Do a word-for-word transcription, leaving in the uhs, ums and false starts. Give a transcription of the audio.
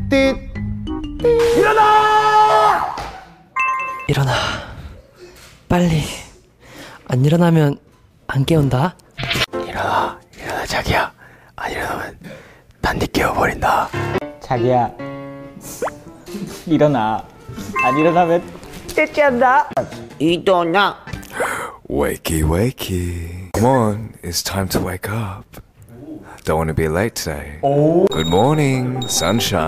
띠. 일어나! 일어나. 빨리. 안 일어나면 안 깨운다. 일어나, 일어나 자기야. 안 일어나면 난 네 깨워버린다. 자기야, 일어나. 안 일어나면 떼찌한다. 일어나. Wakey, wakey. Come on, it's time to wake up. Don't want to be late today. Good morning, sunshine.